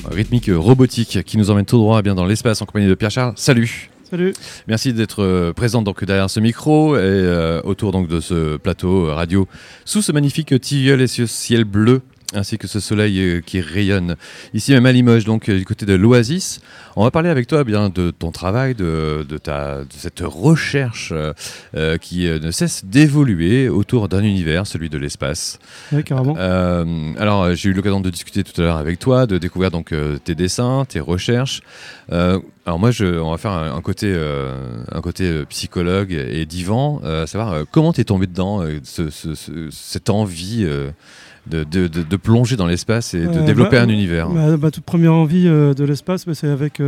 rythmique robotique qui nous emmène tout droit bien dans l'espace en compagnie de Pierre-Charles. Salut. Salut. Merci d'être présent donc derrière ce micro et autour donc de ce plateau radio sous ce magnifique tilleul et ce ciel bleu ainsi que ce soleil qui rayonne ici même à Limoges, donc du côté de l'Oasis. On va parler avec toi bien de ton travail, de cette recherche qui ne cesse d'évoluer autour d'un univers, celui de l'espace. Oui, carrément. Alors j'ai eu l'occasion de discuter tout à l'heure avec toi, de découvrir donc tes dessins, tes recherches. Alors moi, on va faire un côté psychologue et divant, savoir comment t'es tombé dedans, cette envie de plonger dans l'espace et de développer un univers. Ma toute première envie de l'espace, c'est avec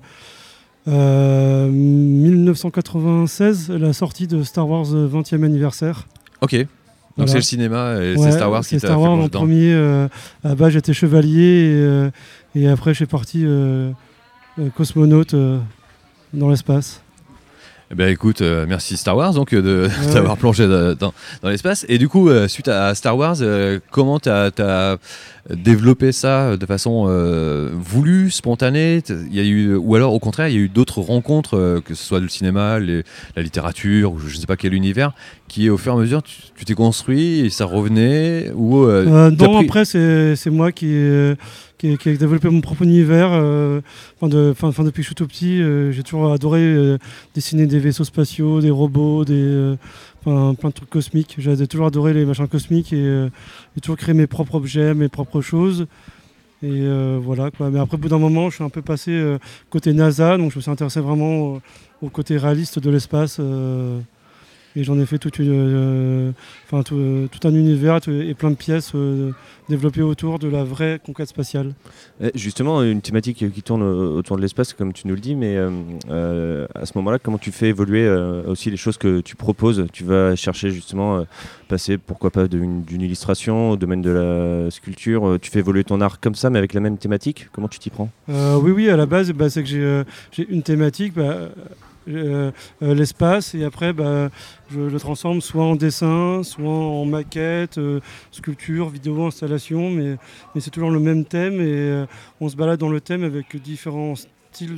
1996, la sortie de Star Wars 20e anniversaire. Ok, donc voilà. C'est le cinéma et c'est Star Wars qui t'a fait plonger dedans. C'est Star Wars en premier. À la base, j'étais chevalier et après, je suis parti cosmonaute dans l'espace. Eh ben écoute, merci Star Wars donc d'avoir plongé dans l'espace. Et du coup, suite à Star Wars, comment t'as développé ça de façon voulue, spontanée? Il y a eu, ou alors au contraire, il y a eu d'autres rencontres, que ce soit le cinéma, la littérature, ou je ne sais pas quel univers, qui au fur et à mesure, tu t'es construit et ça revenait ou non, après c'est moi qui ai développé mon propre univers. Depuis que je suis tout petit, j'ai toujours adoré dessiner des vaisseaux spatiaux, des robots, plein de trucs cosmiques. J'ai toujours adoré les machins cosmiques et j'ai toujours créé mes propres objets, mes propres choses. Et voilà quoi. Mais après, au bout d'un moment, je suis un peu passé côté NASA, donc je me suis intéressé vraiment au côté réaliste de l'espace. Et j'en ai fait tout un univers et plein de pièces développées autour de la vraie conquête spatiale. Justement, une thématique qui tourne autour de l'espace, comme tu nous le dis, mais à ce moment-là, comment tu fais évoluer aussi les choses que tu proposes? Tu vas chercher justement, passer pourquoi pas d'une illustration au domaine de la sculpture, tu fais évoluer ton art comme ça, mais avec la même thématique? Comment tu t'y prends? Oui, à la base, c'est que j'ai une thématique. L'espace et après je le transforme soit en dessin, soit en maquette, sculpture, vidéo, installation, mais c'est toujours le même thème et on se balade dans le thème avec différents styles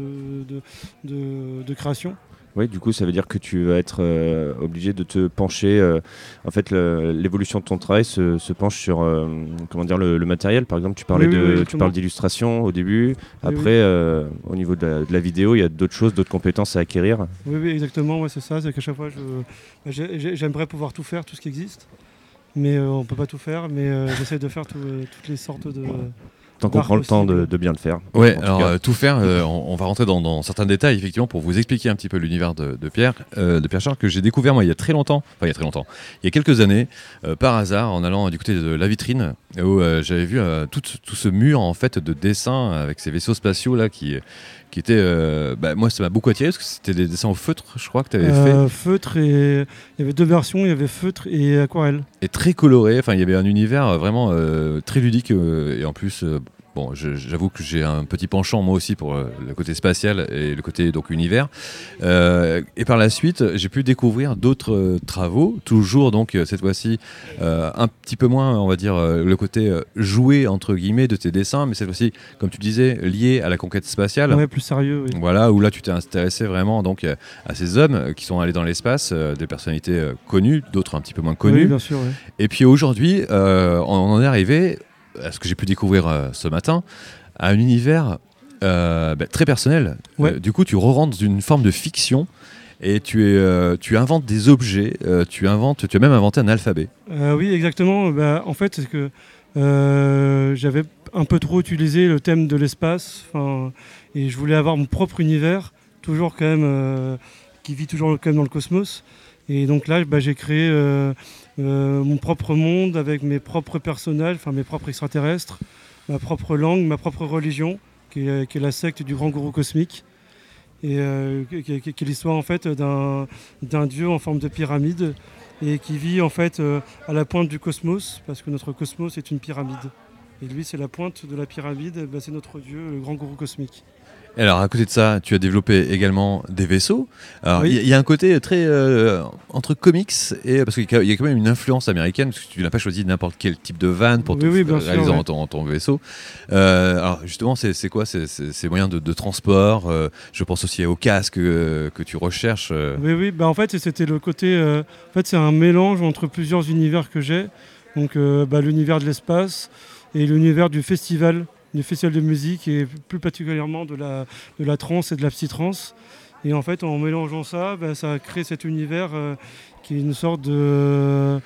de création. Oui, du coup, ça veut dire que tu vas être obligé de te pencher. En fait, l'évolution de ton travail se penche sur le matériel. Par exemple, tu parles d'illustration au début. Après, au niveau de la vidéo, il y a d'autres choses, d'autres compétences à acquérir. Oui, exactement. Ouais, c'est ça. C'est qu'à chaque fois, j'aimerais pouvoir tout faire, tout ce qui existe. Mais on ne peut pas tout faire. Mais j'essaie de faire toutes les sortes de... Tant qu'on prend le temps de bien le faire. Ouais, alors tout faire, on va rentrer dans certains détails effectivement pour vous expliquer un petit peu l'univers de Pierre-Charles que j'ai découvert moi il y a quelques années par hasard en allant du côté de la vitrine où j'avais vu tout ce mur en fait de dessins avec ces vaisseaux spatiaux là qui étaient moi ça m'a beaucoup attiré parce que c'était des dessins au feutre, je crois que tu avais fait. Feutre, et il y avait deux versions, il y avait feutre et aquarelle. Et très coloré, enfin il y avait un univers vraiment très ludique et en plus bon, j'avoue que j'ai un petit penchant moi aussi pour le côté spatial et le côté donc univers. Et par la suite, j'ai pu découvrir d'autres travaux, toujours donc cette fois-ci un petit peu moins, on va dire, le côté joué entre guillemets de tes dessins, mais cette fois-ci, comme tu disais, lié à la conquête spatiale. Ouais, plus sérieux. Oui. Voilà, où là tu t'es intéressé vraiment donc à ces hommes qui sont allés dans l'espace, des personnalités connues, d'autres un petit peu moins connues. Oui, bien sûr. Oui. Et puis aujourd'hui, on en est arrivé à ce que j'ai pu découvrir ce matin, à un univers très personnel. Ouais. Du coup, tu re-rentres dans une forme de fiction et tu inventes des objets, tu as même inventé un alphabet. Oui, exactement. En fait, c'est que j'avais un peu trop utilisé le thème de l'espace et je voulais avoir mon propre univers, toujours quand même, qui vit toujours quand même dans le cosmos. Et donc là, j'ai créé mon propre monde avec mes propres personnages, mes propres extraterrestres, ma propre langue, ma propre religion, qui est la secte du grand gourou cosmique, et qui est l'histoire en fait d'un dieu en forme de pyramide et qui vit en fait à la pointe du cosmos, parce que notre cosmos est une pyramide. Et lui, c'est la pointe de la pyramide, c'est notre dieu, le grand gourou cosmique. Et alors, à côté de ça, tu as développé également des vaisseaux. Alors, Oui. il y a un côté très entre comics et parce qu'il y a quand même une influence américaine, parce que tu n'as pas choisi n'importe quel type de van pour Oui, bien sûr, réaliser ouais. ton vaisseau. Alors, justement, c'est quoi ces moyens de transport Je pense aussi au casque que tu recherches. Oui, en fait, c'était le côté. En fait, c'est un mélange entre plusieurs univers que j'ai. Donc, l'univers de l'espace et l'univers du festival de musique et plus particulièrement de la trance et de la psytrance. Et en fait, en mélangeant ça, ça a créé cet univers qui est une sorte de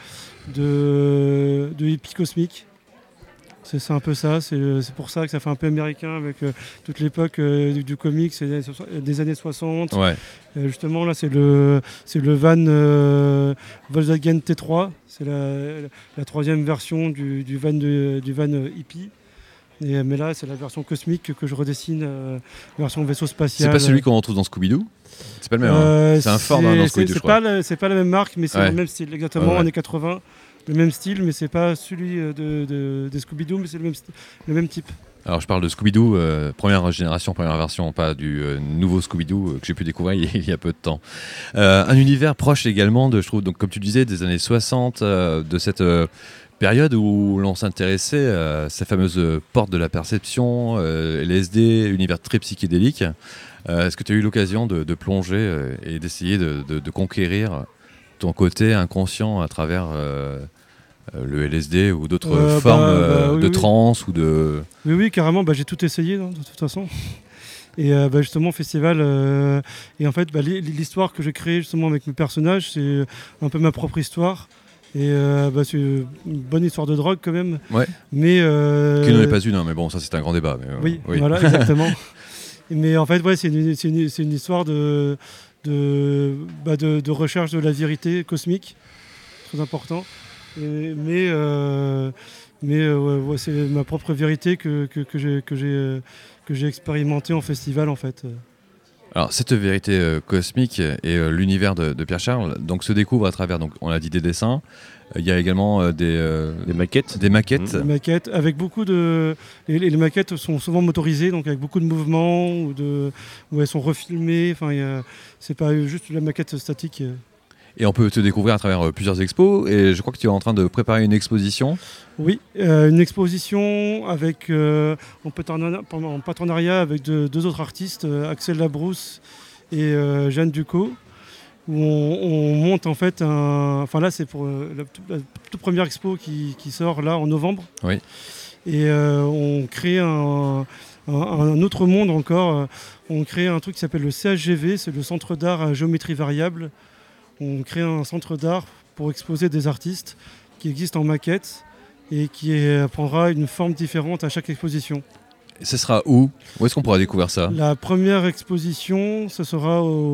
hippie cosmique. C'est un peu ça, c'est pour ça que ça fait un peu américain avec toute l'époque du comics des années 60. Ouais. Justement, là, c'est le van Volkswagen T3. C'est la troisième version du van hippie. Mais là, c'est la version cosmique que je redessine, version vaisseau spatial. C'est pas celui qu'on retrouve dans Scooby-Doo? C'est pas le même, hein. C'est un Ford dans Scooby-Doo, je crois. C'est pas la même marque, mais c'est Ouais. le même style, exactement, Ouais. années 80. Le même style, mais c'est pas celui des Scooby-Doo, mais c'est le même type. Alors je parle de Scooby-Doo, première génération, première version, pas du nouveau Scooby-Doo que j'ai pu découvrir il y a peu de temps. Un univers proche également, je trouve, donc, comme tu disais, des années 60, de cette période où l'on s'intéressait à ces fameuses portes de la perception, LSD, univers très psychédélique. Est-ce que tu as eu l'occasion de plonger et d'essayer de conquérir ton côté inconscient à travers le LSD ou d'autres formes oui, de oui. trance ou de... Oui, carrément, j'ai tout essayé, de toute façon. Et justement, festival. Et en fait, l'histoire que j'ai créée justement avec mes personnages, c'est un peu ma propre histoire. Et c'est une bonne histoire de drogue quand même. Ouais. Mais, Qui n'en est pas une, hein, mais bon, ça c'est un grand débat. Mais, oui, voilà, exactement. Mais en fait, c'est une histoire de recherche de la vérité cosmique, très important. Mais c'est ma propre vérité que j'ai expérimenté en festival en fait. Alors cette vérité cosmique et l'univers de Pierre Charles donc, se découvre à travers, donc, on l'a dit, des dessins. Il y a également Des maquettes. Des maquettes. Les maquettes avec beaucoup de... Les maquettes sont souvent motorisées, donc avec beaucoup de mouvements, où elles sont refilmées. Enfin, c'est pas juste la maquette statique. Et on peut te découvrir à travers plusieurs expos. Et je crois que tu es en train de préparer une exposition. Oui, une exposition avec, en partenariat avec deux autres artistes, Axel Labrousse et Jeanne Ducot, où on monte en fait Enfin là, c'est pour la toute première expo qui sort là en novembre. Oui. Et on crée un autre monde encore. On crée un truc qui s'appelle le CHGV, c'est le Centre d'art à géométrie variable. On crée un centre d'art pour exposer des artistes qui existent en maquette et qui prendra une forme différente à chaque exposition. Et ce sera où? Où est-ce qu'on pourra découvrir ça? La première exposition, ce sera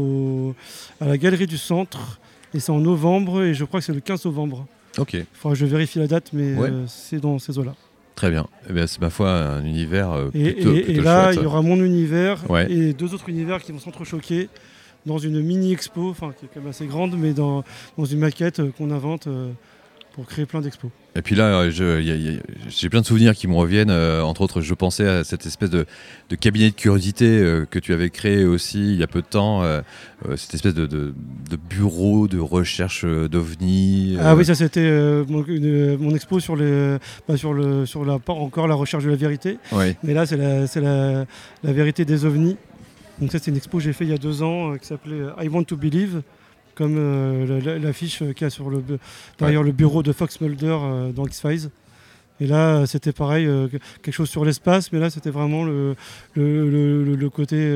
à la Galerie du Centre et c'est en novembre et je crois que c'est le 15 novembre. Ok. Je vérifie la date, mais Ouais. c'est dans ces eaux-là. Très bien. Eh bien, c'est ma foi un univers Et là, chouette. il y aura mon univers Ouais. et deux autres univers qui vont s'entrechoquer dans une mini-expo, qui est quand même assez grande, mais dans une maquette qu'on invente pour créer plein d'expos. Et puis là, j'ai plein de souvenirs qui me reviennent. Entre autres, je pensais à cette espèce de cabinet de curiosité que tu avais créé aussi il y a peu de temps. Cette espèce de bureau de recherche d'ovnis. Ah oui, ça c'était mon expo sur encore la recherche de la vérité. Ouais. Mais là, c'est la vérité des ovnis. Donc ça, c'est une expo que j'ai fait il y a 2 ans qui s'appelait I Want to Believe, comme l'affiche qu'il y a derrière le bureau de Fox Mulder dans X-Files. Et là, c'était pareil, quelque chose sur l'espace, mais là, c'était vraiment le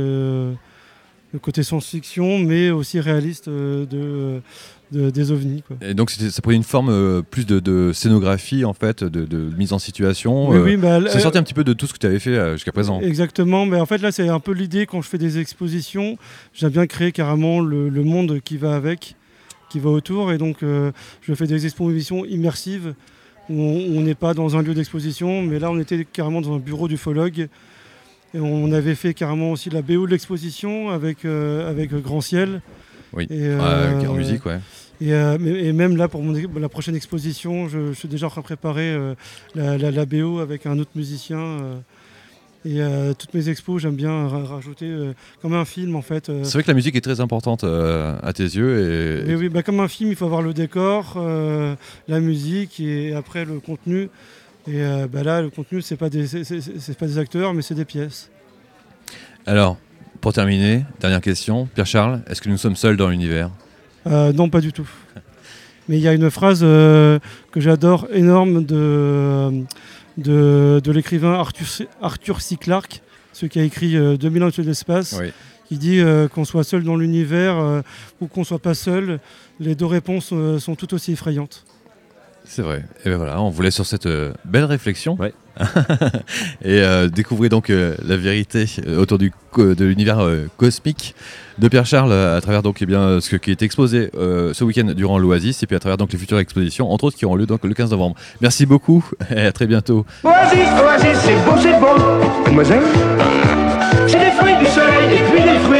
côté science-fiction, mais aussi réaliste des ovnis, quoi. Et donc ça prenait une forme plus de scénographie en fait, de mise en situation. Oui, ça sortait un petit peu de tout ce que tu avais fait jusqu'à présent. Exactement, mais en fait là c'est un peu l'idée quand je fais des expositions, j'aime bien créer carrément le monde qui va avec, qui va autour, et donc je fais des expositions immersives où on n'est pas dans un lieu d'exposition, mais là on était carrément dans un bureau d'ufologue. Et on avait fait carrément aussi la BO de l'exposition avec Grand Ciel. Oui, et, en musique, ouais. Et même là, pour la prochaine exposition, je suis déjà en train de préparer la BO avec un autre musicien. Et toutes mes expos, j'aime bien rajouter comme un film en fait. C'est vrai que la musique est très importante à tes yeux. Oui, comme un film, il faut avoir le décor, la musique et après le contenu. Et là, le contenu, c'est pas des acteurs, mais c'est des pièces. Alors, pour terminer, dernière question. Pierre-Charles, est-ce que nous sommes seuls dans l'univers ? Non, pas du tout. Mais il y a une phrase que j'adore énorme de l'écrivain Arthur C. Clarke, celui qui a écrit 2000 ans de l'espace. Oui. Il dit qu'on soit seul dans l'univers ou qu'on soit pas seul, les deux réponses sont tout aussi effrayantes. C'est vrai. Et ben voilà, on vous laisse sur cette belle réflexion. Ouais. Et découvrez donc la vérité autour de l'univers cosmique de Pierre-Charles à travers donc, ce qui est exposé ce week-end durant l'Oasis et puis à travers donc, les futures expositions, entre autres qui auront lieu donc, le 15 novembre. Merci beaucoup et à très bientôt. Oasis, c'est beau, mademoiselle. C'est des fruits du soleil et puis des fruits